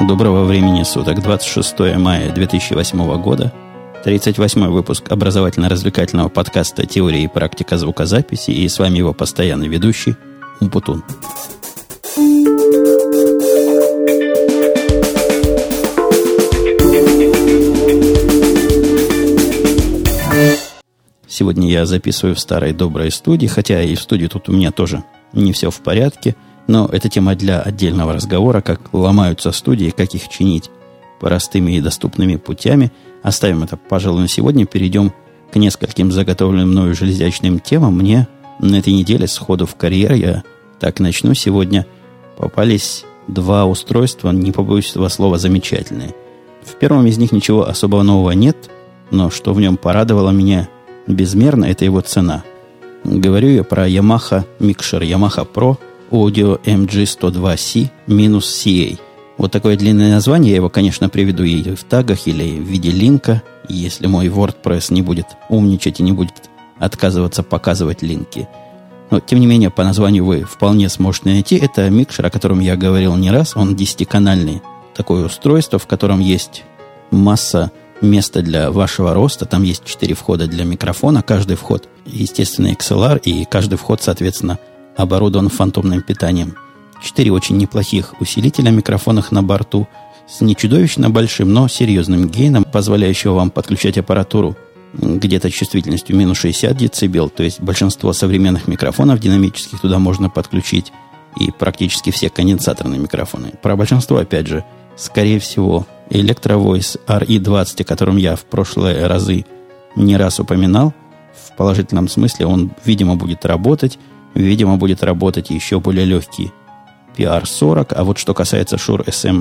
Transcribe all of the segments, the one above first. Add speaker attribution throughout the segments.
Speaker 1: Доброго времени суток, 26 мая 2008 года, 38-й выпуск образовательно-развлекательного подкаста «Теория и практика звукозаписи», и с вами его постоянный ведущий Умпутун. Сегодня я записываю в старой доброй студии, хотя и в студии тут у меня тоже не все в порядке, но это тема для отдельного разговора, как ломаются студии, как их чинить простыми и доступными путями. Оставим это, пожалуй, на сегодня. Перейдем к нескольким заготовленным мною железячным темам. Мне на этой неделе сходу в карьер, я так начну сегодня, попались два устройства, не побоюсь этого слова, замечательные. В первом из них ничего особо нового нет, но что в нем порадовало меня безмерно, это его цена. Говорю я про Yamaha Mixer, Yamaha Pro Audio MG102C-CA. Вот такое длинное название, я его, конечно, приведу и в тагах, или в виде линка, если мой WordPress не будет умничать и не будет отказываться показывать линки. Но, тем не менее, по названию вы вполне сможете найти. Это микшер, о котором я говорил не раз. Он 10-канальный. Такое устройство, в котором есть масса места для вашего роста. Там есть 4 входа для микрофона. Каждый вход, естественно, XLR, и каждый вход, соответственно, оборудован фантомным питанием. 4 очень неплохих усилителя микрофонов на борту с не чудовищно большим, но серьезным гейном, позволяющего вам подключать аппаратуру где-то чувствительностью минус 60 дБ, то есть большинство современных микрофонов динамических туда можно подключить, и практически все конденсаторные микрофоны. Про большинство, опять же, скорее всего, Electro-Voice RE20, о котором я в прошлые разы не раз упоминал, в положительном смысле он, видимо, будет работать. Видимо, будет работать еще более легкий PR40. А вот что касается Shure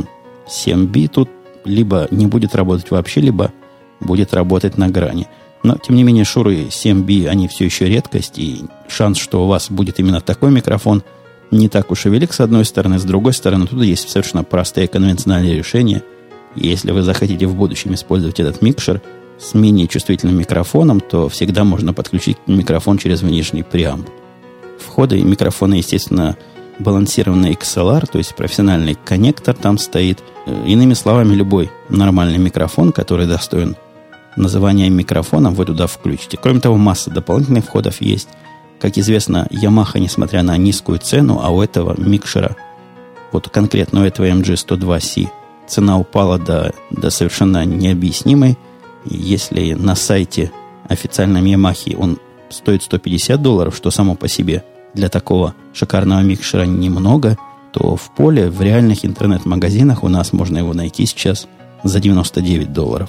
Speaker 1: SM7B, тут либо не будет работать вообще, либо будет работать на грани. Но, тем не менее, Shure 7B, они все еще редкость, и шанс, что у вас будет именно такой микрофон, не так уж и велик, с одной стороны. С другой стороны, тут есть совершенно простые конвенциональные решения. И если вы захотите в будущем использовать этот микшер с менее чувствительным микрофоном, то всегда можно подключить микрофон через внешний преамп. Входы микрофона, естественно, балансированный XLR, то есть профессиональный коннектор там стоит. Иными словами, любой нормальный микрофон, который достоин называния микрофоном, вы туда включите. Кроме того, масса дополнительных входов есть. Как известно, Yamaha, несмотря на низкую цену, а у этого микшера, вот конкретно у этого MG102C, цена упала до совершенно необъяснимой. Если на сайте официальном Yamaha он стоит $150, что само по себе для такого шикарного микшера немного, то в поле, в реальных интернет-магазинах у нас можно его найти сейчас за $99.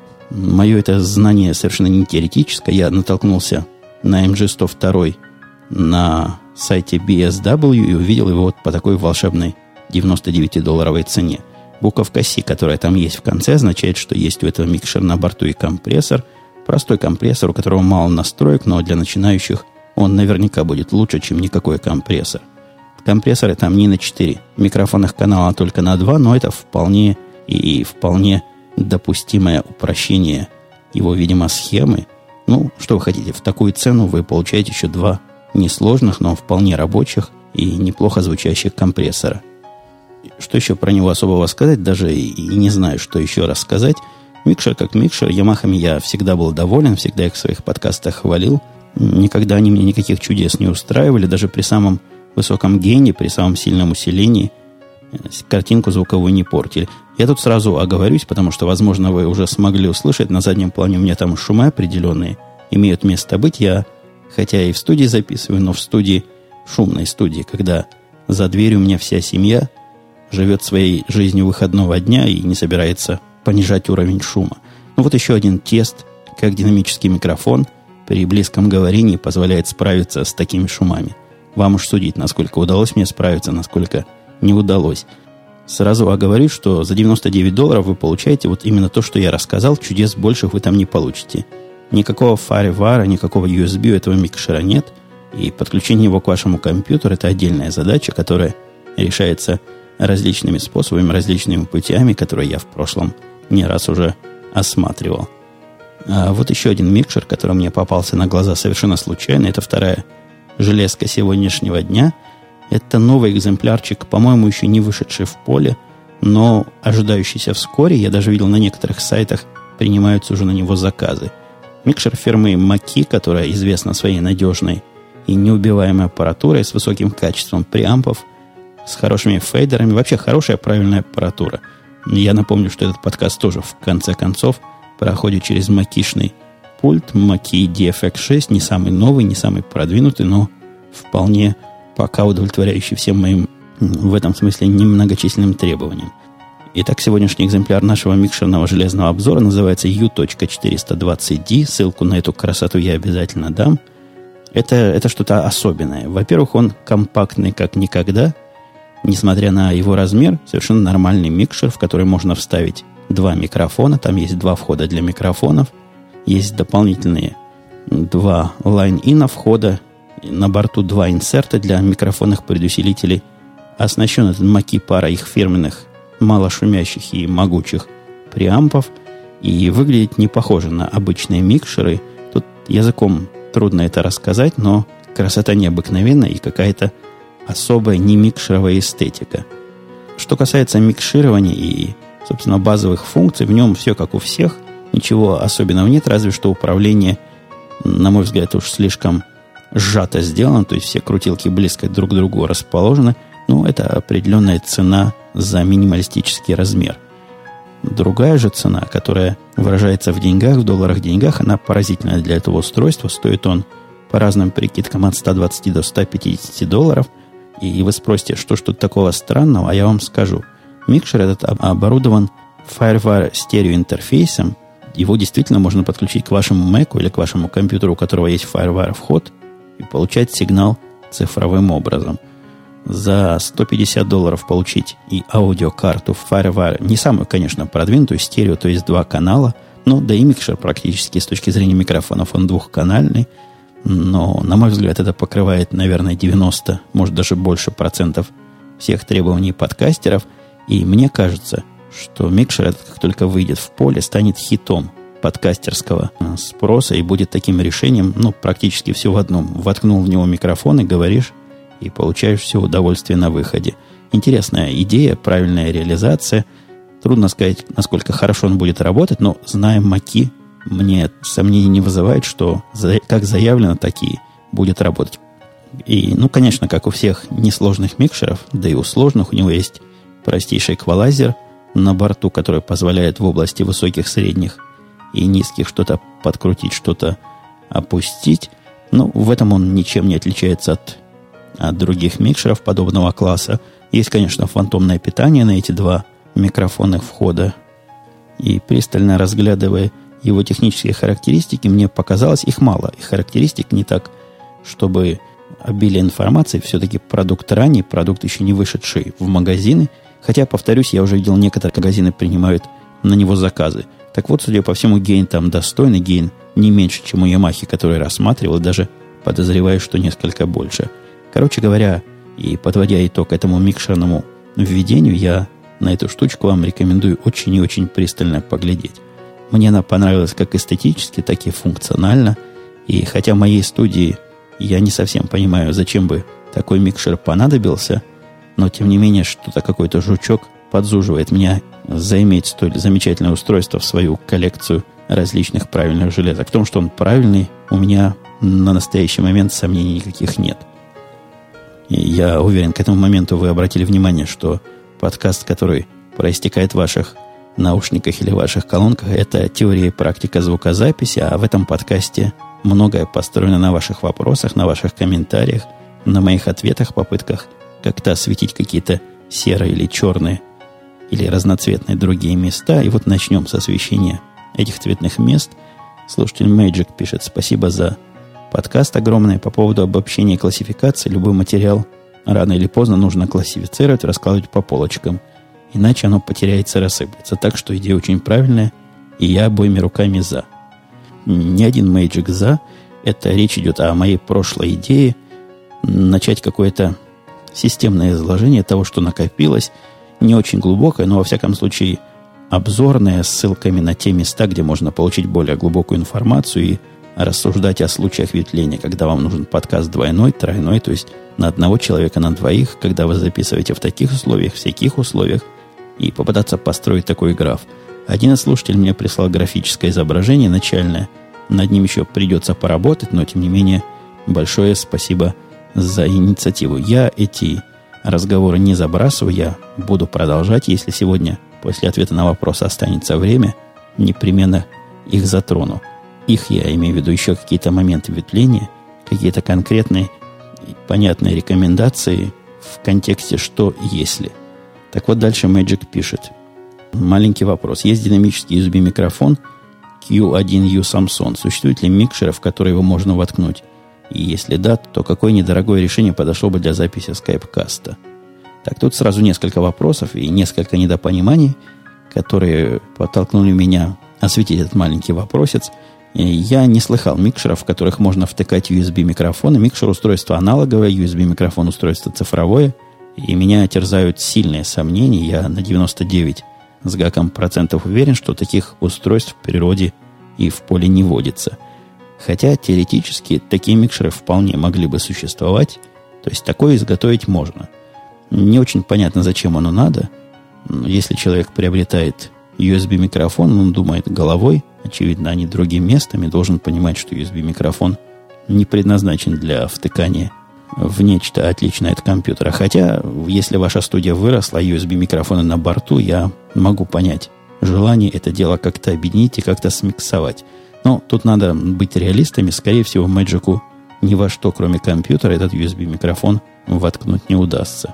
Speaker 1: Мое это знание совершенно не теоретическое. Я натолкнулся на MG102 на сайте BSW и увидел его вот по такой волшебной $99 цене. Буковка C, которая там есть в конце, означает, что есть у этого микшера на борту и компрессор. Простой компрессор, у которого мало настроек, но для начинающих он наверняка будет лучше, чем никакой компрессор. Компрессоры там не на 4 микрофонных канала, а только на 2, но это вполне допустимое упрощение его, видимо, схемы. Ну, что вы хотите, в такую цену вы получаете еще 2 несложных, но вполне рабочих и неплохо звучащих компрессора. Что еще про него особого сказать, даже и не знаю, что еще рассказать. Микшер как микшер, Ямахами я всегда был доволен, всегда их в своих подкастах хвалил. Никогда они мне никаких чудес не устраивали, даже при самом высоком гейне, при самом сильном усилении картинку звуковую не портили. Я тут сразу оговорюсь, потому что, возможно, вы уже смогли услышать, на заднем плане у меня там шумы определенные имеют место быть. Я, хотя и в студии записываю, но в студии, шумной студии, когда за дверью у меня вся семья живет своей жизнью выходного дня и не собирается понижать уровень шума. Ну вот еще один тест, как динамический микрофон при близком говорении позволяет справиться с такими шумами. Вам уж судить, насколько удалось мне справиться, насколько не удалось. Сразу оговорюсь, что за $99 вы получаете вот именно то, что я рассказал. Чудес больших вы там не получите. Никакого FireWire, никакого USB у этого микшера нет. И подключение его к вашему компьютеру – это отдельная задача, которая решается различными способами, различными путями, которые я в прошлом не раз уже осматривал. А вот еще один микшер, который мне попался на глаза совершенно случайно. Это вторая железка сегодняшнего дня. Это новый экземплярчик, по-моему, еще не вышедший в поле. но ожидающийся вскоре. Я даже видел, на некоторых сайтах принимаются уже на него заказы. Микшер фирмы Mackie, которая известна своей надежной и неубиваемой аппаратурой с высоким качеством преампов, с хорошими фейдерами. Вообще хорошая, правильная аппаратура. Я напомню, что этот подкаст тоже в конце концов проходит через Mackie-шный пульт. Mackie DFX6, не самый новый, не самый продвинутый, но вполне пока удовлетворяющий всем моим, в этом смысле, немногочисленным требованиям. Итак, сегодняшний экземпляр нашего микшерного железного обзора называется U.420D. Ссылку на эту красоту я обязательно дам. Это что-то особенное. Во-первых, он компактный как никогда. Несмотря на его размер, совершенно нормальный микшер, в который можно вставить два микрофона. Там есть два входа для микрофонов. Есть дополнительные два лайн-ина входа. На борту два инсерта для микрофонных предусилителей. Оснащен этот Mackie парой их фирменных малошумящих и могучих преампов. И выглядит не похоже на обычные микшеры. Тут языком трудно это рассказать, но красота необыкновенная и какая-то особая немикшеровая эстетика. Что касается микширования и, собственно, базовых функций, в нем все как у всех. Ничего особенного нет, разве что управление, на мой взгляд, уж слишком сжато сделано. То есть все крутилки близко друг к другу расположены. Но это определенная цена за минималистический размер. Другая же цена, которая выражается в деньгах, в долларах-деньгах, она поразительная для этого устройства. Стоит он по разным прикидкам от 120 до 150 долларов. И вы спросите, что ж тут такого странного, а я вам скажу. Микшер этот оборудован FireWire стереоинтерфейсом. Его действительно можно подключить к вашему Mac или к вашему компьютеру, у которого есть FireWire вход, и получать сигнал цифровым образом. За 150 долларов получить и аудиокарту FireWire, не самую, конечно, продвинутую, стерео, то есть два канала, но да и микшер практически с точки зрения микрофонов он двухканальный. Но, на мой взгляд, это покрывает, наверное, 90, может даже больше процентов всех требований подкастеров. И мне кажется, что микшер этот, как только выйдет в поле, станет хитом подкастерского спроса и будет таким решением, практически все в одном. Воткнул в него микрофон и говоришь, и получаешь все удовольствие на выходе. Интересная идея, правильная реализация. Трудно сказать, насколько хорошо он будет работать, но, зная Mackie, мне сомнений не вызывает, что как заявлено, так и будет работать. И, конечно, как у всех несложных микшеров, да и у сложных, у него есть простейший эквалайзер на борту, который позволяет в области высоких, средних и низких что-то подкрутить, что-то опустить. В этом он ничем не отличается от других микшеров подобного класса. Есть, конечно, фантомное питание на эти два микрофонных входа. И пристально разглядывая его технические характеристики, мне показалось, их мало. И характеристик не так, чтобы обилие информации. Все-таки продукт ранний, продукт еще не вышедший в магазины. Хотя, повторюсь, я уже видел, некоторые магазины принимают на него заказы. Так вот, судя по всему, гейн там достойный. Гейн не меньше, чем у Yamaha, который рассматривал, даже подозреваю, что несколько больше. Короче говоря, и подводя итог этому микшерному введению, я на эту штучку вам рекомендую очень и очень пристально поглядеть. Мне она понравилась как эстетически, так и функционально. И хотя в моей студии я не совсем понимаю, зачем бы такой микшер понадобился, но тем не менее что-то какой-то жучок подзуживает меня заиметь столь замечательное устройство в свою коллекцию различных правильных железок. В том, что он правильный, у меня на настоящий момент сомнений никаких нет. И я уверен, к этому моменту вы обратили внимание, что подкаст, который проистекает в ваших наушниках или ваших колонках, это теория и практика звукозаписи, а в этом подкасте многое построено на ваших вопросах, на ваших комментариях, на моих ответах, попытках как-то осветить какие-то серые или черные или разноцветные другие места. И вот начнем с освещения этих цветных мест. Слушатель Magic пишет: спасибо за подкаст огромное. По поводу обобщения и классификации, любой материал рано или поздно нужно классифицировать, раскладывать по полочкам. Иначе оно потеряется и рассыплется. Так что идея очень правильная, и я обоими руками за. Не один Magic за. Это речь идет о моей прошлой идее начать какое-то системное изложение того, что накопилось. Не очень глубокое, но во всяком случае обзорное, с ссылками на те места, где можно получить более глубокую информацию и рассуждать о случаях ветвления, когда вам нужен подкаст двойной, тройной, то есть на одного человека, на двоих, когда вы записываете в таких условиях, в всяких условиях, и попытаться построить такой граф. Один из слушателей мне прислал графическое изображение начальное. Над ним еще придется поработать, но, тем не менее, большое спасибо за инициативу. Я эти разговоры не забрасываю, я буду продолжать. Если сегодня после ответа на вопрос останется время, непременно их затрону. Их, я имею в виду, еще какие-то моменты ветвления, какие-то конкретные, понятные рекомендации в контексте «что если». Так вот, дальше Magic пишет. Маленький вопрос. Есть динамический USB-микрофон Q1U Samsung. Существует ли микшер, в который его можно воткнуть? И если да, то какое недорогое решение подошло бы для записи скайп-каста? Так, тут сразу несколько вопросов и несколько недопониманий, которые подтолкнули меня осветить этот маленький вопросец. Я не слыхал микшеров, в которых можно втыкать USB-микрофоны. Микшер-устройство аналоговое, USB-микрофон устройство цифровое. И меня терзают сильные сомнения. Я на 99 с гаком процентов уверен, что таких устройств в природе и в поле не водится. Хотя теоретически такие микшеры вполне могли бы существовать. То есть такое изготовить можно. Не очень понятно, зачем оно надо. Если человек приобретает USB-микрофон, он думает головой, очевидно, а не другим местом, и должен понимать, что USB-микрофон не предназначен для втыкания в нечто отличное от компьютера. Хотя, если ваша студия выросла, USB-микрофоны на борту, я могу понять желание это дело как-то объединить и как-то смиксовать. Но тут надо быть реалистами. Скорее всего, Magic'у ни во что, кроме компьютера, этот USB-микрофон воткнуть не удастся.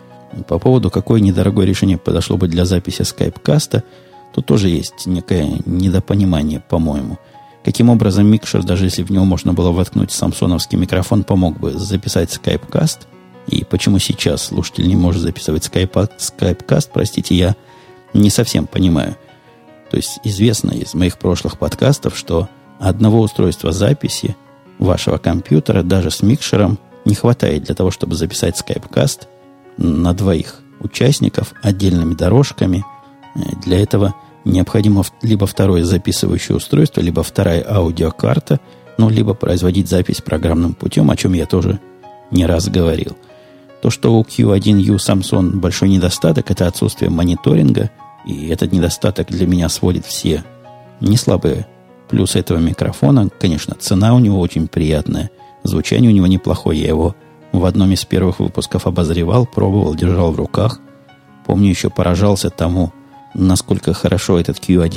Speaker 1: По поводу, какое недорогое решение подошло бы для записи скайп-каста, тут тоже есть некое недопонимание, по-моему. Каким образом микшер, даже если в него можно было воткнуть самсоновский микрофон, помог бы записать скайп-каст? И почему сейчас слушатель не может записывать скайп-каст, простите, я не совсем понимаю. То есть известно из моих прошлых подкастов, что одного устройства записи вашего компьютера даже с микшером не хватает для того, чтобы записать скайп-каст на двоих участников отдельными дорожками. Для этого необходимо либо второе записывающее устройство, либо вторая аудиокарта, ну, либо производить запись программным путем, о чем я тоже не раз говорил. То, что у Q1U Samsung большой недостаток, это отсутствие мониторинга, и этот недостаток для меня сводит все неслабые плюсы этого микрофона. Конечно, цена у него очень приятная, звучание у него неплохое, я его в одном из первых выпусков обозревал, пробовал, держал в руках. Помню, еще поражался тому, насколько хорошо этот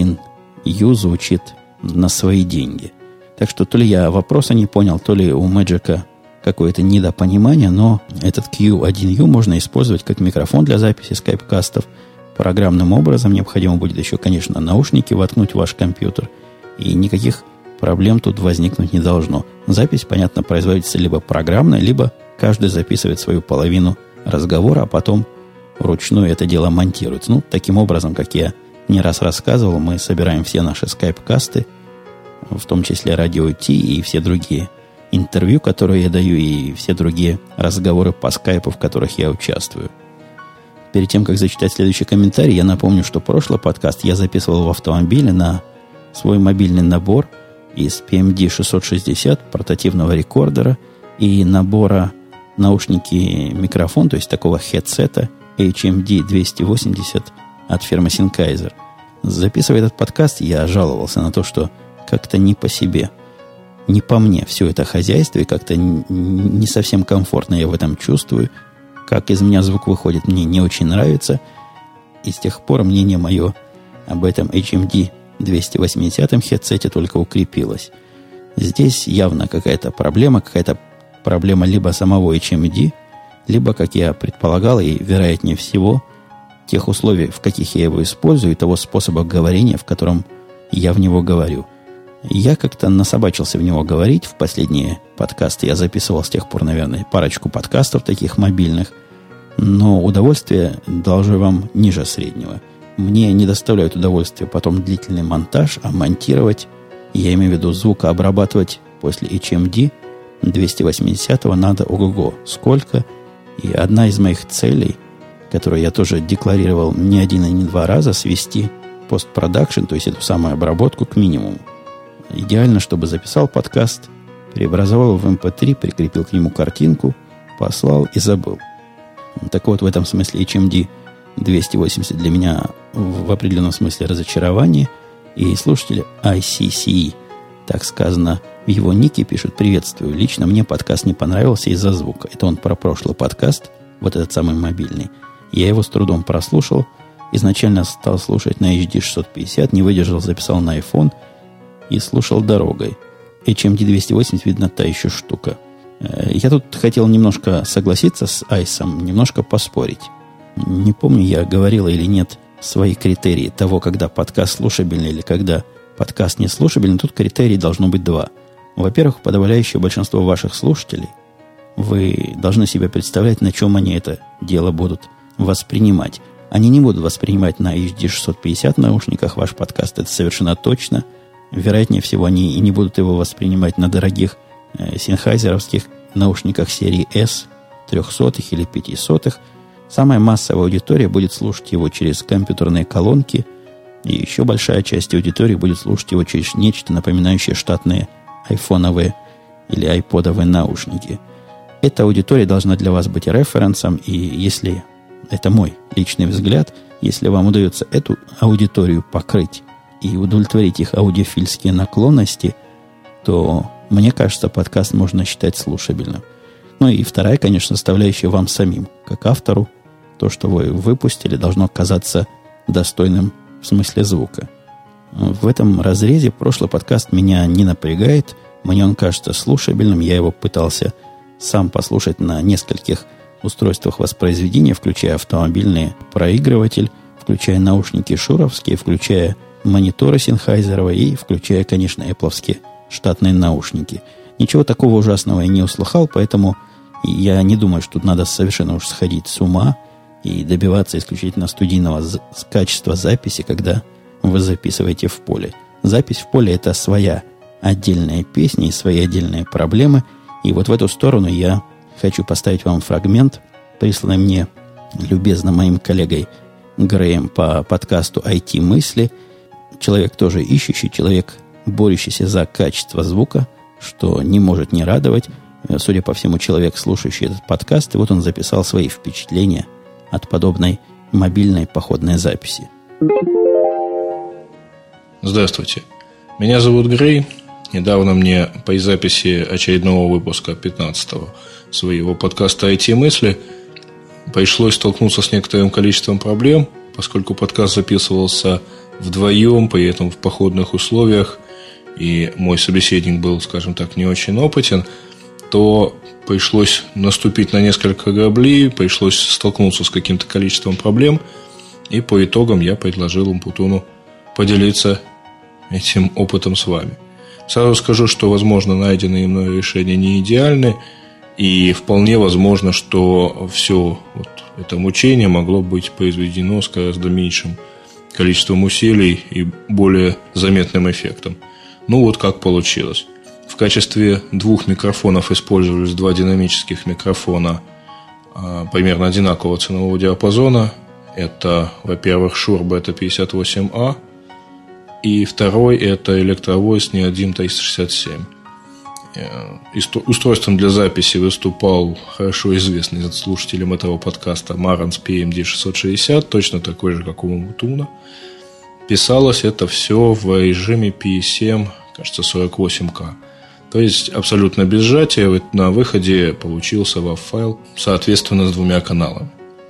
Speaker 1: Q1U звучит на свои деньги. Так что то ли я вопроса не понял, то ли у Magic'а какое-то недопонимание, но этот Q1U можно использовать как микрофон для записи скайп-кастов. Программным образом необходимо будет еще, конечно, наушники воткнуть в ваш компьютер. И никаких проблем тут возникнуть не должно. Запись, понятно, производится либо программно, либо каждый записывает свою половину разговора, а потом вручную это дело монтируется. Ну, таким образом, как я не раз рассказывал, мы собираем все наши скайп-касты, в том числе радио Ти и все другие интервью, которые я даю, и все другие разговоры по скайпу, в которых я участвую. Перед тем, как зачитать следующий комментарий, я напомню, что прошлый подкаст я записывал в автомобиле на свой мобильный набор из PMD 660, портативного рекордера, и набора наушники-микрофон, то есть такого хедсета HMD 280 от фирмы Sennheiser. Записывая этот подкаст, я жаловался на то, что как-то не по себе, не по мне все это хозяйство, и как-то не совсем комфортно я в этом чувствую. Как из меня звук выходит, мне не очень нравится. И с тех пор мнение мое об этом HMD 280 хедсете только укрепилось. Здесь явно какая-то проблема либо самого HMD, либо, как я предполагал, и вероятнее всего, тех условий, в каких я его использую, и того способа говорения, в котором я в него говорю. Я как-то насобачился в него говорить. В последние подкасты я записывал с тех пор, наверное, парочку подкастов таких мобильных. Но удовольствие должно вам ниже среднего. Мне не доставляет удовольствия потом длительный монтаж, а монтировать, я имею в виду звукообрабатывать после HMD 280 надо ого-го сколько. И одна из моих целей, которую я тоже декларировал не один и не два раза, свести постпродакшн, то есть эту самую обработку, к минимуму. Идеально, чтобы записал подкаст, преобразовал в MP3, прикрепил к нему картинку, послал и забыл. Так вот, в этом смысле HMD 280 для меня в определенном смысле разочарование. И слушатели ICCE, так сказано, в его нике пишут: «Приветствую. Лично мне подкаст не понравился из-за звука». Это он про прошлый подкаст, вот этот самый мобильный. Я его с трудом прослушал. Изначально стал слушать на HD 650, не выдержал, записал на iPhone и слушал дорогой. HMD 280, видно, та еще штука. Я тут хотел немножко согласиться с Айсом, немножко поспорить. Не помню, я говорил или нет свои критерии того, когда подкаст слушабельный или когда подкаст не слушабельный. Тут критерий должно быть два. Во-первых, подавляющее большинство ваших слушателей, вы должны себе представлять, на чем они это дело будут воспринимать. Они не будут воспринимать на HD 650 наушниках ваш подкаст, это совершенно точно. Вероятнее всего, они и не будут его воспринимать на дорогих сенхайзеровских наушниках серии S, 300 или 500. Самая массовая аудитория будет слушать его через компьютерные колонки, и еще большая часть аудитории будет слушать его через нечто напоминающее штатные айфоновые или айподовые наушники. Эта аудитория должна для вас быть референсом, и если, это мой личный взгляд, если вам удается эту аудиторию покрыть и удовлетворить их аудиофильские наклонности, то, мне кажется, подкаст можно считать слушабельным. Ну и вторая, конечно, составляющая вам самим, как автору. То, что вы выпустили, должно казаться достойным в смысле звука. В этом разрезе прошлый подкаст меня не напрягает. Мне он кажется слушабельным. Я его пытался сам послушать на нескольких устройствах воспроизведения, включая автомобильный проигрыватель, включая наушники шуровские, включая мониторы Sennheiser и включая, конечно, Apple'овские штатные наушники. Ничего такого ужасного я не услыхал, поэтому я не думаю, что тут надо совершенно уж сходить с ума и добиваться исключительно студийного качества записи, когда вы записываете в поле. Запись в поле – это своя отдельная песня и свои отдельные проблемы. И вот в эту сторону я хочу поставить вам фрагмент, присланный мне любезно моим коллегой Греем по подкасту IT-мысли. Человек тоже ищущий, человек, борющийся за качество звука, что не может не радовать. Судя по всему, человек, слушающий этот подкаст, и вот он записал свои впечатления от подобной мобильной походной записи.
Speaker 2: Здравствуйте. Меня зовут Грей. Недавно мне по записи очередного выпуска 15-го своего подкаста IT-мысли пришлось столкнуться с некоторым количеством проблем, поскольку подкаст записывался вдвоем, при этом в походных условиях, и мой собеседник был, скажем так, не очень опытен, то пришлось наступить на несколько граблей, пришлось столкнуться с каким-то количеством проблем, и по итогам я предложил Умпутуну поделиться этим опытом с вами. Сразу скажу, что, возможно, найденные мной решения не идеальны, и вполне возможно, что все вот это мучение могло быть произведено с гораздо меньшим количеством усилий и более заметным эффектом. Ну вот как получилось. В качестве двух микрофонов использовались два динамических микрофона примерно одинакового ценового диапазона. Это, во-первых, Shure Beta58A, и второй – это Electro-Voice Neodyne 367. Устройством для записи выступал хорошо известный слушателям этого подкаста Marantz PMD660, точно такой же, как у Умпутуна. Писалось это все в режиме PSM, кажется, 48К. То есть абсолютно без сжатия. На выходе получился WAV-файл, соответственно, с двумя каналами.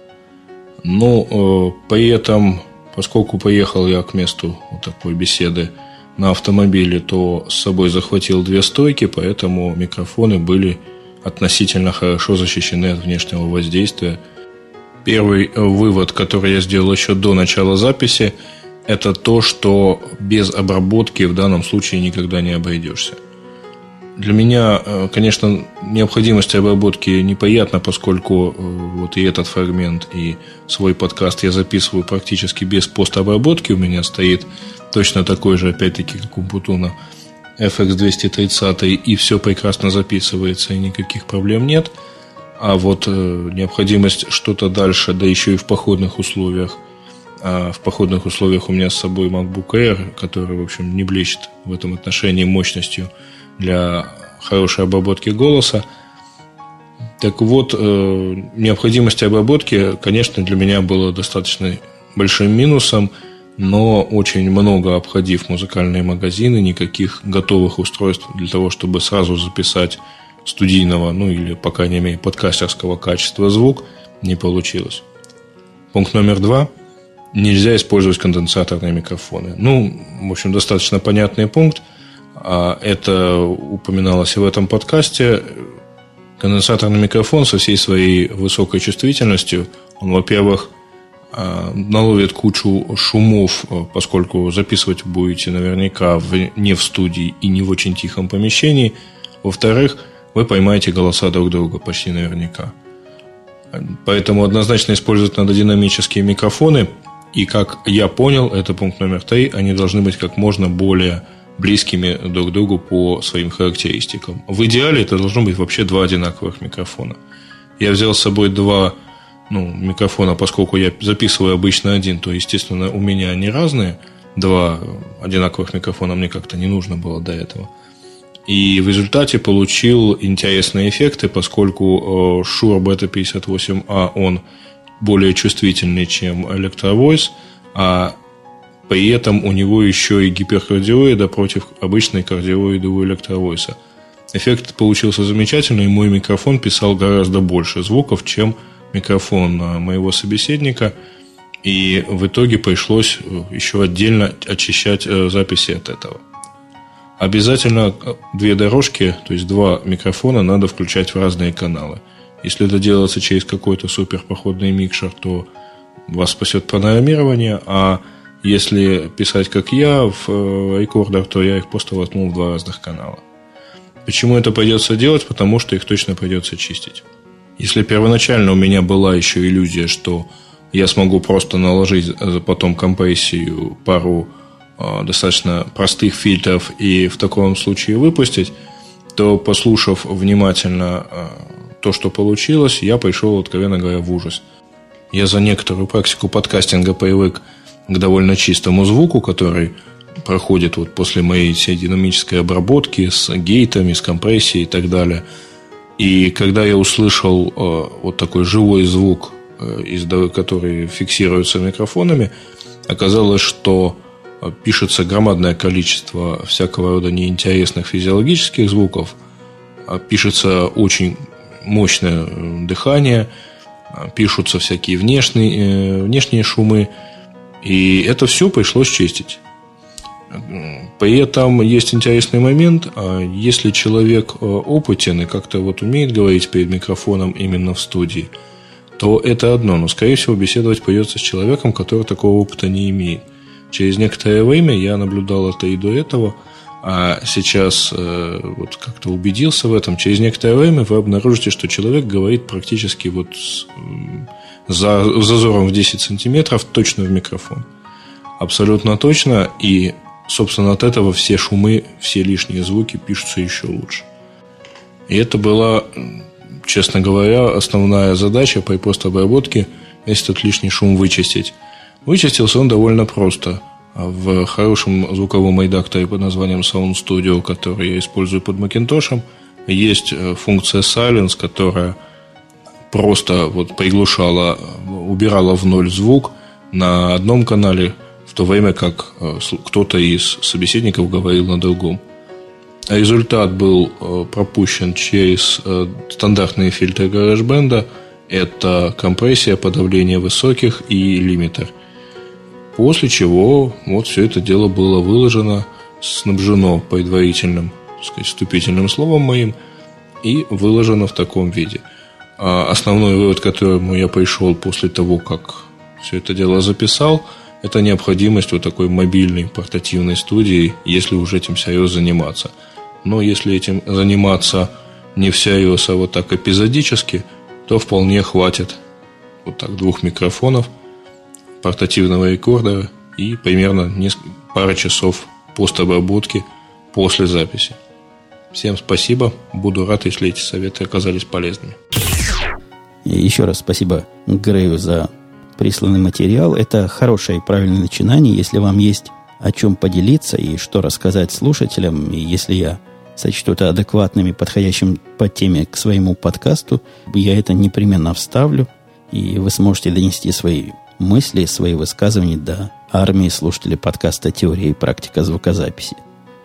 Speaker 2: Но при этом, поскольку поехал я к месту вот такой беседы на автомобиле, то с собой захватил две стойки, поэтому микрофоны были относительно хорошо защищены от внешнего воздействия. Первый вывод, который я сделал еще до начала записи, это то, что без обработки в данном случае никогда не обойдешься. Для меня, конечно, необходимость обработки неприятна, поскольку вот и этот фрагмент, и свой подкаст я записываю практически без постобработки. У меня стоит точно такой же, опять-таки, как у Умпутуна, FX230, и все прекрасно записывается, и никаких проблем нет. А вот необходимость что-то дальше, да еще и в походных условиях. А в походных условиях у меня с собой MacBook Air, который, в общем, не блещет в этом отношении мощностью для хорошей обработки голоса. Так вот, необходимость обработки, конечно, для меня было достаточно большим минусом, но очень много обходив музыкальные магазины, никаких готовых устройств для того, чтобы сразу записать студийного, или, по крайней мере, подкастерского качества звук, не получилось. Пункт номер 2. Нельзя использовать конденсаторные микрофоны. В общем, достаточно понятный пункт. Это упоминалось и в этом подкасте. Конденсаторный микрофон со всей своей высокой чувствительностью, он, во-первых, наловит кучу шумов, поскольку записывать будете наверняка не в студии и не в очень тихом помещении. Во-вторых, вы поймаете голоса друг друга почти наверняка. Поэтому однозначно использовать надо динамические микрофоны. И, как я понял, это пункт номер 3, они должны быть как можно более близкими друг к другу по своим характеристикам. В идеале это должно быть вообще 2 одинаковых микрофона. Я взял с собой 2 микрофона, поскольку я записываю обычно один, то, естественно, у меня они разные. 2 одинаковых микрофона мне как-то не нужно было до этого. И в результате получил интересные эффекты, поскольку Shure Beta58A, он более чувствительный, чем Electro-Voice, а при этом у него еще и гиперкардиоида против обычной кардиоиды у Electro-Voice. Эффект получился замечательный, и мой микрофон писал гораздо больше звуков, чем микрофон моего собеседника, и в итоге пришлось еще отдельно очищать записи от этого. Обязательно 2 дорожки, то есть 2 микрофона надо включать в разные каналы. Если это делается через какой-то суперпроходный микшер, то вас спасет панорамирование, а если писать как я в рекордер, то я их просто воткнул в 2 разных канала. Почему это придется делать? Потому что их точно придется чистить. Если первоначально у меня была еще иллюзия, что я смогу просто наложить потом компрессию, пару достаточно простых фильтров и в таком случае выпустить, то, послушав внимательно то, что получилось, я пришел, откровенно говоря, в ужас. Я за некоторую практику подкастинга привык к довольно чистому звуку, который проходит после моей всей динамической обработки с гейтами, с компрессией и так далее. И когда я услышал такой живой звук, который фиксируется микрофонами, оказалось, что пишется громадное количество всякого рода неинтересных физиологических звуков, пишется очень мощное дыхание, пишутся всякие внешние шумы, и это все пришлось чистить. При этом есть интересный момент. Если человек опытен и как-то умеет говорить перед микрофоном именно в студии, то это одно. Но, скорее всего, беседовать придется с человеком, который такого опыта не имеет. Через некоторое время я наблюдал это и до этого, а сейчас как-то убедился в этом. Через некоторое время вы обнаружите, что человек говорит практически с зазором в 10 сантиметров точно в микрофон. Абсолютно точно. И, собственно, от этого все шумы, все лишние звуки пишутся еще лучше. И это была, честно говоря, основная задача при постобработке – этот лишний шум вычистить. Вычистился он довольно просто. В хорошем звуковом редакторе под названием Sound Studio, который я использую под Macintosh, есть функция Silence, которая просто приглушала, убирала в ноль звук на одном канале, в то время как кто-то из собеседников говорил на другом. Результат был пропущен через стандартные фильтры GarageBand. Это компрессия, подавление высоких и лимитер. После чего все это дело было выложено, снабжено предварительным, вступительным словом моим и выложено в таком виде. Основной вывод, к которому я пришел после того, как все это дело записал, это необходимость такой мобильной портативной студии, если уже этим серьезно заниматься. Но если этим заниматься не всерьез, а так эпизодически, то вполне хватит 2 микрофонов, портативного рекордера и примерно пара часов постобработки после записи. Всем спасибо. Буду рад, если эти советы оказались полезными.
Speaker 1: И еще раз спасибо Грею за присланный материал. Это хорошее и правильное начинание. Если вам есть о чем поделиться и что рассказать слушателям, и если я сочту это адекватным и подходящим по теме к своему подкасту, я это непременно вставлю, и вы сможете донести свои мысли, свои высказывания до армии слушателей подкаста «Теория и практика звукозаписи».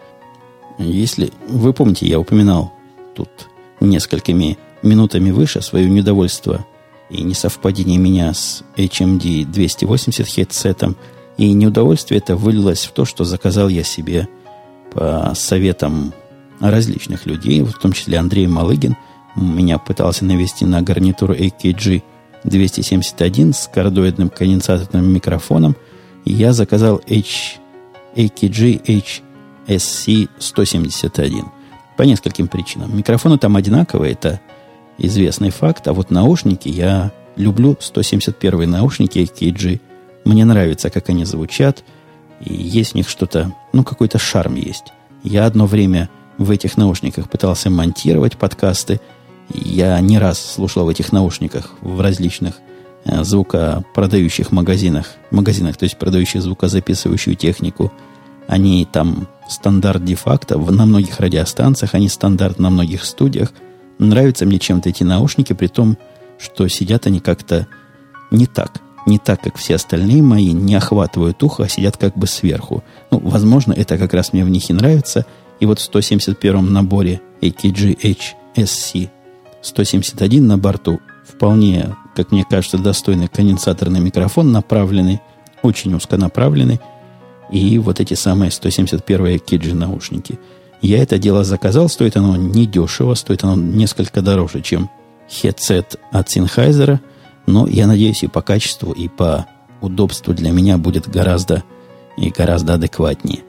Speaker 1: Если вы помните, я упоминал тут несколькими минутами выше свое недовольство и несовпадение меня с HMD 280 хедсетом, и неудовольствие это вылилось в то, что заказал я себе по советам различных людей, в том числе Андрей Малыгин, меня пытался навести на гарнитуру AKG 271 с кардиоидным конденсаторным микрофоном, и я заказал AKG HSC 171 по нескольким причинам. Микрофоны там одинаковые, это известный факт, а вот наушники, я люблю 171 наушники AKG, мне нравится, как они звучат, и есть в них что-то, какой-то шарм есть. Я одно время в этих наушниках пытался монтировать подкасты. Я не раз слушал в этих наушниках в различных звукопродающих магазинах, то есть продающих звукозаписывающую технику. Они там стандарт де-факто на многих радиостанциях, они стандарт на многих студиях. Нравятся мне чем-то эти наушники, при том, что сидят они как-то не так, как все остальные мои, не охватывают ухо, а сидят как бы сверху. Возможно, это как раз мне в них и нравится. И вот в 171-м наборе AKG HSC 171 на борту вполне, как мне кажется, достойный конденсаторный микрофон, направленный, очень узконаправленный. И вот эти самые 171 AKG наушники. Я это дело заказал, стоит оно недешево, стоит оно несколько дороже, чем хедсет от Sennheiser, но я надеюсь и по качеству, и по удобству для меня будет гораздо адекватнее.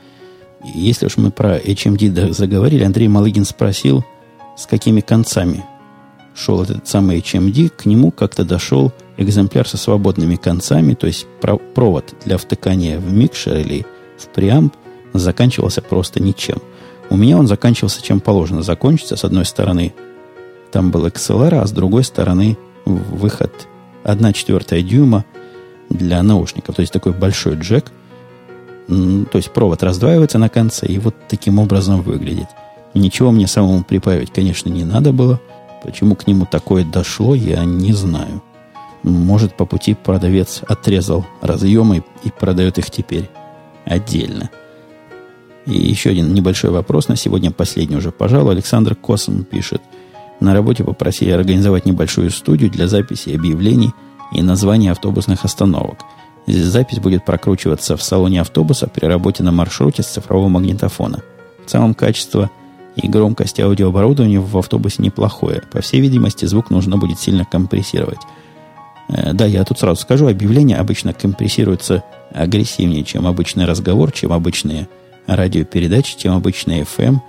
Speaker 1: Если уж мы про HMD заговорили, Андрей Малыгин спросил, с какими концами шел этот самый HMD. К нему как-то дошел экземпляр со свободными концами, то есть провод для втыкания в микшер или в преамп заканчивался просто ничем. У меня он заканчивался чем положено закончится. С одной стороны там был XLR, а с другой стороны выход 1/4 дюйма для наушников, то есть такой большой джек. То есть провод раздваивается на конце и вот таким образом выглядит. Ничего мне самому прибавить, конечно, не надо было. Почему к нему такое дошло, я не знаю. Может, по пути продавец отрезал разъемы и продает их теперь отдельно. И еще один небольшой вопрос. На сегодня последний уже, пожалуй. Александр Косом пишет. На работе попросили организовать небольшую студию для записи объявлений и названий автобусных остановок. Здесь запись будет прокручиваться в салоне автобуса при работе на маршруте с цифрового магнитофона. В целом качество и громкость аудиооборудования в автобусе неплохое. По всей видимости, звук нужно будет сильно компрессировать. Да, я тут сразу скажу, объявления обычно компрессируются агрессивнее, чем обычный разговор, чем обычные радиопередачи, чем обычные FM.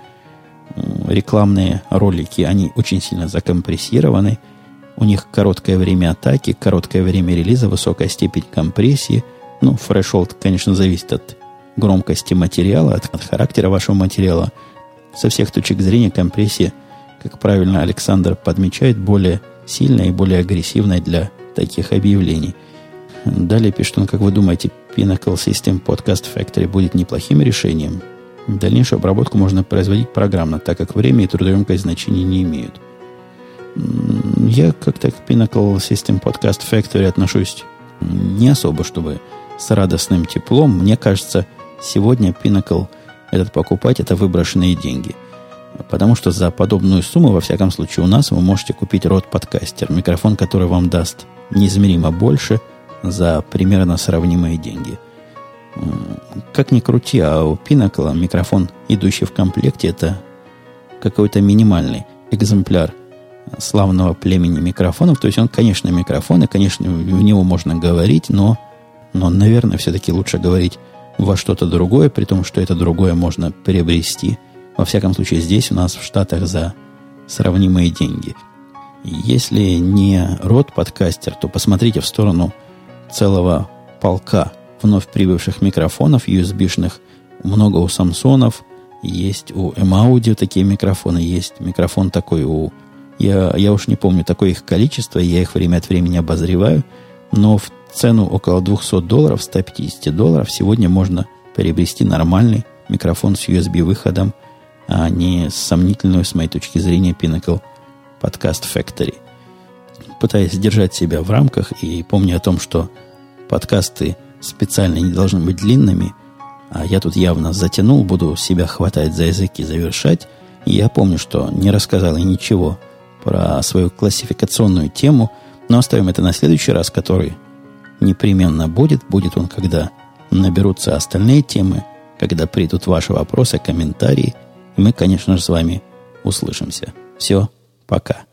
Speaker 1: Рекламные ролики, они очень сильно закомпрессированы. У них короткое время атаки, короткое время релиза, высокая степень компрессии. Threshold, конечно, зависит от громкости материала, от характера вашего материала. Со всех точек зрения компрессия, как правильно Александр подмечает, более сильная и более агрессивная для таких объявлений. Далее пишет он, как вы думаете, Pinnacle System Podcast Factory будет неплохим решением? Дальнейшую обработку можно производить программно, так как время и трудоемкость значения не имеют. Я как-то к Pinnacle System Podcast Factory отношусь не особо, чтобы с радостным теплом. Мне кажется, сегодня Pinnacle этот покупать, это выброшенные деньги. Потому что за подобную сумму, во всяком случае, у нас вы можете купить Rode Podcaster, микрофон, который вам даст неизмеримо больше за примерно сравнимые деньги. Как ни крути, а у Pinnacle микрофон, идущий в комплекте, это какой-то минимальный экземпляр славного племени микрофонов. То есть он, конечно, микрофон, и, конечно, в него можно говорить, но наверное, все-таки лучше говорить во что-то другое, при том, что это другое можно приобрести. Во всяком случае, здесь у нас в Штатах за сравнимые деньги. Если не Rode Podcaster, то посмотрите в сторону целого полка вновь прибывших микрофонов USB-шных. Много у Самсонов, есть у M-Audio такие микрофоны, есть микрофон такой у... Я уж не помню такое их количество, я их время от времени обозреваю, но в цену около $200, $150 сегодня можно приобрести нормальный микрофон с USB-выходом а не сомнительную, с моей точки зрения, Pinnacle Podcast Factory. Пытаясь держать себя в рамках и помня о том, что подкасты специально не должны быть длинными, а я тут явно затянул, буду себя хватать за язык и завершать. И я помню, что не рассказал и ничего про свою классификационную тему, но оставим это на следующий раз, который непременно будет. Будет он, когда наберутся остальные темы, когда придут ваши вопросы, комментарии. И мы, конечно же, с вами услышимся. Все, пока.